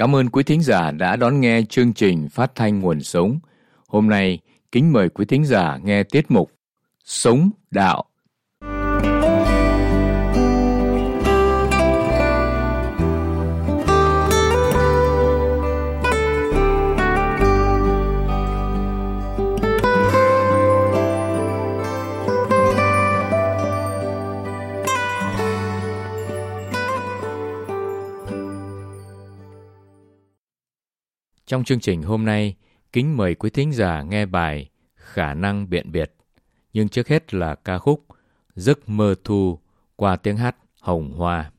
Cảm ơn quý thính giả đã đón nghe chương trình Phát thanh Nguồn Sống. Hôm nay, kính mời quý thính giả nghe tiết mục Sống Đạo. Trong chương trình hôm nay, kính mời quý thính giả nghe bài Khả năng biện biệt. Nhưng trước hết là ca khúc Giấc mơ thu qua tiếng hát Hồng Hoa.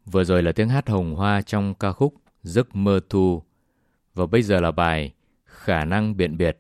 Vừa rồi là tiếng hát hồng hoa trong ca khúc Giấc mơ thu. Và bây giờ là bài Khả năng biện biệt.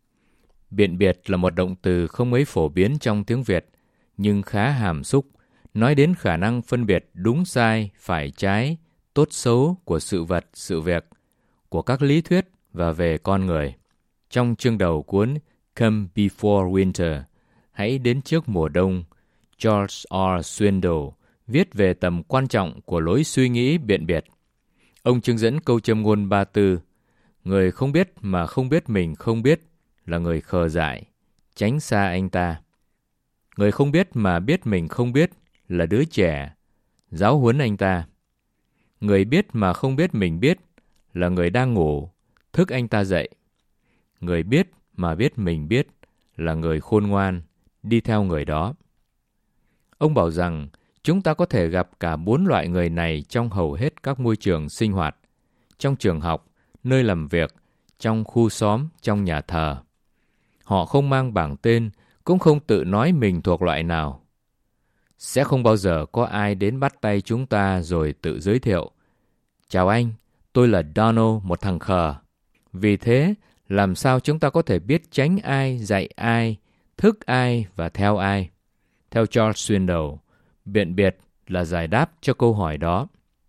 Biện biệt là một động từ không mấy phổ biến trong tiếng Việt, nhưng khá hàm xúc, nói đến khả năng phân biệt đúng sai, phải trái, tốt xấu của sự vật, sự việc, của các lý thuyết và về con người. Trong chương đầu cuốn Come Before Winter, hãy đến trước mùa đông, George R. Swindle viết về tầm quan trọng của lối suy nghĩ biện biệt. Ông trưng dẫn câu châm ngôn 34: người không biết mà không biết mình không biết là người khờ dại, tránh xa anh ta. Người không biết mà biết mình không biết là đứa trẻ, giáo huấn anh ta. Người biết mà không biết mình biết là người đang ngủ, thức anh ta dậy. Người biết mà biết mình biết là người khôn ngoan, đi theo người đó. Ông bảo rằng chúng ta có thể gặp cả 4 loại người này trong hầu hết các môi trường sinh hoạt, trong trường học, nơi làm việc, trong khu xóm, trong nhà thờ. Họ không mang bảng tên, cũng không tự nói mình thuộc loại nào. Sẽ không bao giờ có ai đến bắt tay chúng ta rồi tự giới thiệu: chào anh, tôi là Donald, một thằng khờ. Vì thế, làm sao chúng ta có thể biết tránh ai, dạy ai, thức ai và theo ai? Theo George Swindle, biện biệt là giải đáp cho câu hỏi đó.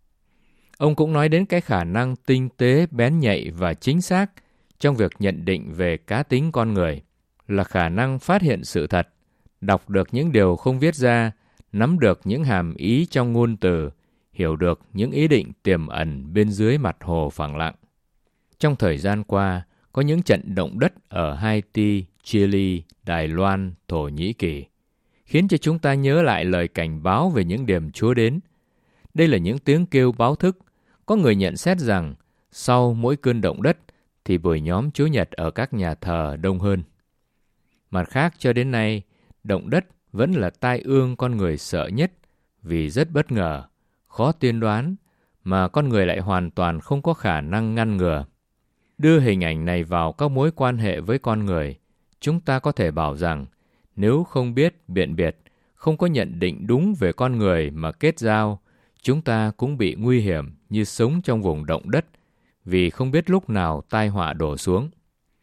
Ông cũng nói đến cái khả năng tinh tế, bén nhạy và chính xác trong việc nhận định về cá tính con người, là khả năng phát hiện sự thật, đọc được những điều không viết ra, nắm được những hàm ý trong ngôn từ, hiểu được những ý định tiềm ẩn bên dưới mặt hồ phẳng lặng. Trong thời gian qua, có những trận động đất ở Haiti, Chile, Đài Loan, Thổ Nhĩ Kỳ, khiến cho chúng ta nhớ lại lời cảnh báo về những điểm Chúa đến. Đây là những tiếng kêu báo thức. Có người nhận xét rằng, sau mỗi cơn động đất, thì buổi nhóm Chúa Nhật ở các nhà thờ đông hơn. Mặt khác, cho đến nay, động đất vẫn là tai ương con người sợ nhất, vì rất bất ngờ, khó tiên đoán, mà con người lại hoàn toàn không có khả năng ngăn ngừa. Đưa hình ảnh này vào các mối quan hệ với con người, chúng ta có thể bảo rằng, nếu không biết biện biệt, không có nhận định đúng về con người mà kết giao, chúng ta cũng bị nguy hiểm như sống trong vùng động đất, vì không biết lúc nào tai họa đổ xuống.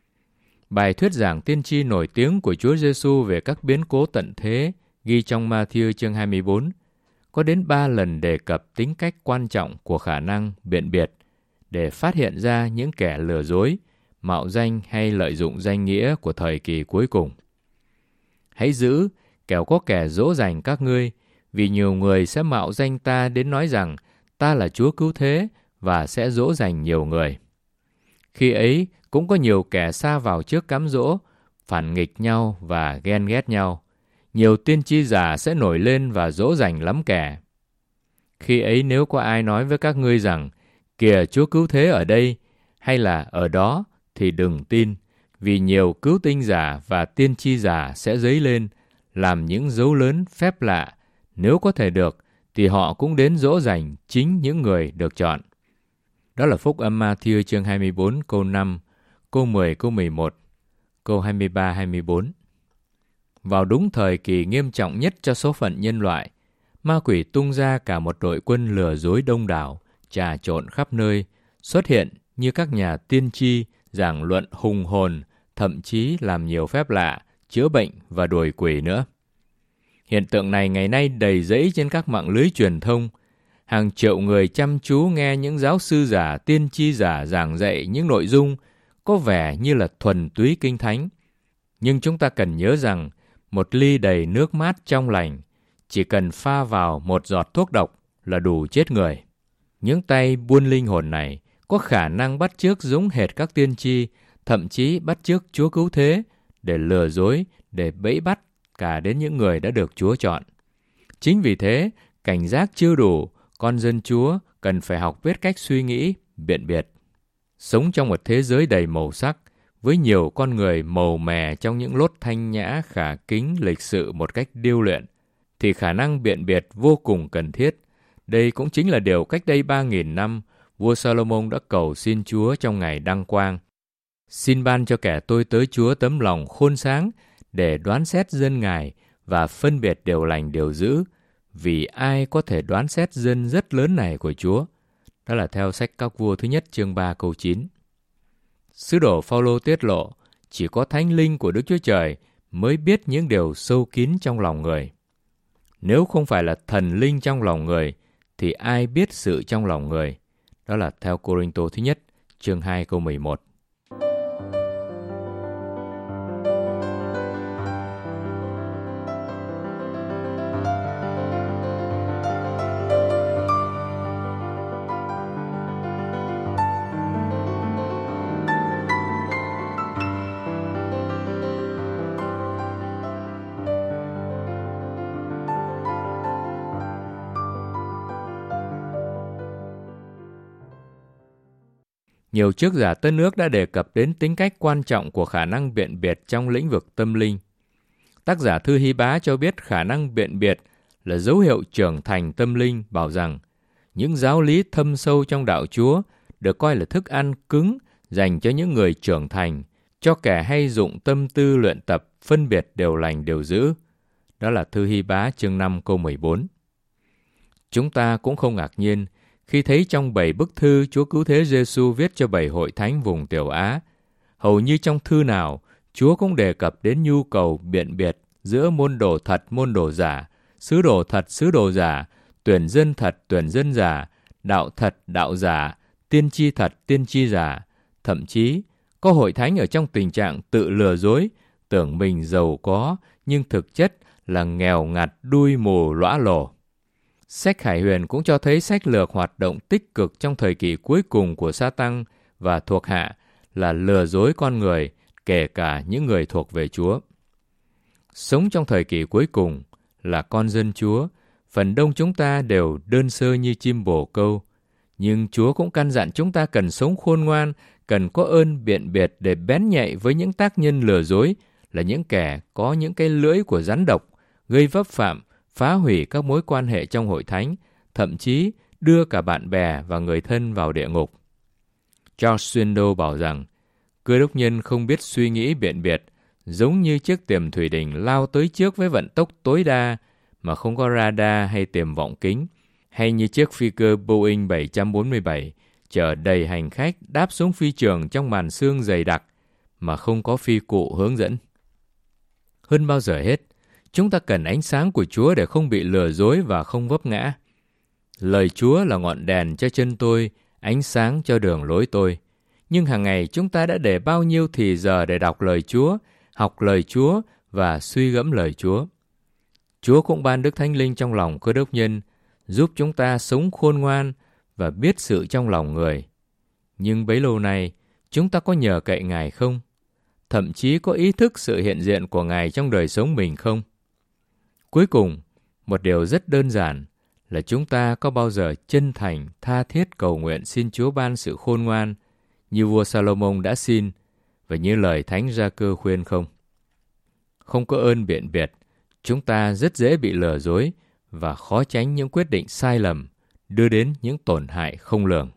Bài thuyết giảng tiên tri nổi tiếng của Chúa Giêsu về các biến cố tận thế, ghi trong Ma-thi-ơ chương 24, có đến 3 lần đề cập tính cách quan trọng của khả năng biện biệt, để phát hiện ra những kẻ lừa dối, mạo danh hay lợi dụng danh nghĩa của thời kỳ cuối cùng. Hãy giữ, kẻo có kẻ dỗ dành các ngươi, vì nhiều người sẽ mạo danh ta đến nói rằng ta là Chúa cứu thế, và sẽ dỗ dành nhiều người. Khi ấy, cũng có nhiều kẻ sa vào trước cám dỗ, phản nghịch nhau và ghen ghét nhau. Nhiều tiên tri giả sẽ nổi lên và dỗ dành lắm kẻ. Khi ấy nếu có ai nói với các ngươi rằng, kìa Chúa cứu thế ở đây, hay là ở đó, thì đừng tin, vì nhiều cứu tinh giả và tiên tri giả sẽ dấy lên, làm những dấu lớn phép lạ. Nếu có thể được, thì họ cũng đến dỗ dành chính những người được chọn. Đó là Phúc âm Ma-thi-ơ chương 24 câu 5, câu 10, câu 11, câu 23, 24. Vào đúng thời kỳ nghiêm trọng nhất cho số phận nhân loại, ma quỷ tung ra cả một đội quân lừa dối đông đảo, trà trộn khắp nơi, xuất hiện như các nhà tiên tri, giảng luận hùng hồn, thậm chí làm nhiều phép lạ, chữa bệnh và đuổi quỷ nữa. Hiện tượng này ngày nay đầy rẫy trên các mạng lưới truyền thông. Hàng triệu người chăm chú nghe những giáo sư giả, tiên tri giả giảng dạy những nội dung có vẻ như là thuần túy kinh thánh. Nhưng chúng ta cần nhớ rằng, một ly đầy nước mát trong lành, chỉ cần pha vào một giọt thuốc độc là đủ chết người. Những tay buôn linh hồn này có khả năng bắt chước giống hệt các tiên tri, thậm chí bắt chước Chúa cứu thế, để lừa dối, để bẫy bắt cả đến những người đã được Chúa chọn. Chính vì thế, cảnh giác chưa đủ, con dân Chúa cần phải học biết cách suy nghĩ, biện biệt. Sống trong một thế giới đầy màu sắc, với nhiều con người màu mè trong những lốt thanh nhã, khả kính, lịch sự một cách điêu luyện, thì khả năng biện biệt vô cùng cần thiết. Đây cũng chính là điều cách đây 3.000 năm, vua Salomon đã cầu xin Chúa trong ngày đăng quang. Xin ban cho kẻ tôi tới Chúa tấm lòng khôn sáng, để đoán xét dân Ngài và phân biệt điều lành điều dữ, vì ai có thể đoán xét dân rất lớn này của Chúa? Đó là theo sách Các Vua thứ nhất chương 3 câu 9. Sứ đồ Phao-lô tiết lộ chỉ có Thánh Linh của Đức Chúa Trời mới biết những điều sâu kín trong lòng người. Nếu không phải là thần linh trong lòng người, thì ai biết sự trong lòng người? Đó là theo Cô-rinh-tô thứ nhất chương 2 câu 11. Nhiều triết giả Tân Ước đã đề cập đến tính cách quan trọng của khả năng biện biệt trong lĩnh vực tâm linh. Tác giả thư Hy Bá cho biết khả năng biện biệt là dấu hiệu trưởng thành tâm linh, bảo rằng những giáo lý thâm sâu trong đạo Chúa được coi là thức ăn cứng dành cho những người trưởng thành, cho kẻ hay dụng tâm tư luyện tập, phân biệt điều lành điều dữ. Đó là thư Hy Bá chương 5 câu 14. Chúng ta cũng không ngạc nhiên khi thấy trong 7 bức thư Chúa Cứu Thế Giêsu viết cho 7 hội thánh vùng Tiểu Á, hầu như trong thư nào Chúa cũng đề cập đến nhu cầu biện biệt giữa môn đồ thật, môn đồ giả, sứ đồ thật, sứ đồ giả, tuyển dân thật, tuyển dân giả, đạo thật, đạo giả, tiên tri thật, tiên tri giả. Thậm chí, có hội thánh ở trong tình trạng tự lừa dối, tưởng mình giàu có, nhưng thực chất là nghèo ngặt, đuôi mù, lõa lồ. Sách Khải Huyền cũng cho thấy sách lược hoạt động tích cực trong thời kỳ cuối cùng của Sa-tăng và thuộc hạ là lừa dối con người, kể cả những người thuộc về Chúa. Sống trong thời kỳ cuối cùng là con dân Chúa, phần đông chúng ta đều đơn sơ như chim bồ câu. Nhưng Chúa cũng căn dặn chúng ta cần sống khôn ngoan, cần có ơn biện biệt để bén nhạy với những tác nhân lừa dối, là những kẻ có những cái lưỡi của rắn độc, gây vấp phạm, phá hủy các mối quan hệ trong hội thánh, thậm chí đưa cả bạn bè và người thân vào địa ngục. George Swindoll bảo rằng, Cơ đốc nhân không biết suy nghĩ biện biệt, giống như chiếc tiềm thủy đình lao tới trước với vận tốc tối đa mà không có radar hay tiềm vọng kính, hay như chiếc phi cơ Boeing 747 chở đầy hành khách đáp xuống phi trường trong màn sương dày đặc mà không có phi cụ hướng dẫn. Hơn bao giờ hết, chúng ta cần ánh sáng của Chúa để không bị lừa dối và không vấp ngã. Lời Chúa là ngọn đèn cho chân tôi, ánh sáng cho đường lối tôi. Nhưng hàng ngày chúng ta đã để bao nhiêu thì giờ để đọc lời Chúa, học lời Chúa và suy gẫm lời Chúa. Chúa cũng ban Đức Thánh Linh trong lòng Cơ đốc nhân, giúp chúng ta sống khôn ngoan và biết sự trong lòng người. Nhưng bấy lâu nay, chúng ta có nhờ cậy Ngài không? Thậm chí có ý thức sự hiện diện của Ngài trong đời sống mình không? Cuối cùng, một điều rất đơn giản là chúng ta có bao giờ chân thành, tha thiết cầu nguyện xin Chúa ban sự khôn ngoan như vua Salomon đã xin và như lời Thánh Gia-cơ khuyên không? Không có ơn biện biệt, chúng ta rất dễ bị lừa dối và khó tránh những quyết định sai lầm, đưa đến những tổn hại không lường.